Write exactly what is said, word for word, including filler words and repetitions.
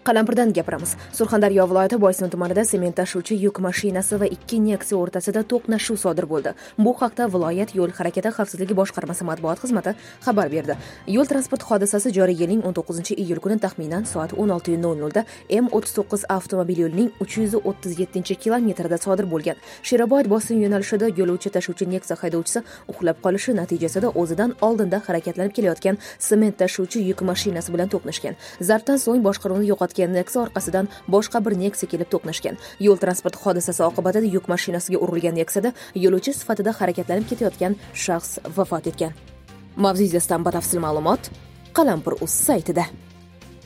Qalampirdan gapiramiz. Surxondaryo viloyati Boysun tumanida sement tashuvchi yuk mashinasi va ikki Nexia o'rtasida to'qnashuv sodir bo'ldi. Bu haqda viloyat yo'l harakati xavfsizligi boshqarmasi matbuot xizmati xabar berdi. Yo'l transport hodisasi joriy yilning o'n to'qqizinchi iyul kuni taxminan soat o'n olti nol nol da M o'ttiz to'qqiz avtomobil yo'lining uch yuz o'ttiz yettinchi kilometrida sodir bo'lgan. Sherobod Boysun yo'nalishida yo'lovchi tashuvchi Nexia haydovchisi uxlab qolishi natijasida o'zidan oldinda harakatlanib kelayotgan sement tashuvchi yuk mashinasi bilan to'qnashgan. Zarbdan so'ng boshqaruvni yo'qotgan Nexia orqasidan boshqa bir Nexia kelib to'qnashgan. Yo'l transport hodisasi oqibatida yuk mashinasiga urilgan Nexia'da yo'lovchi sifatida harakatlanib ketayotgan shaxs vafot etgan. Mavzu yuzasidan batafsil ma'lumot Qalampir.uz saytida.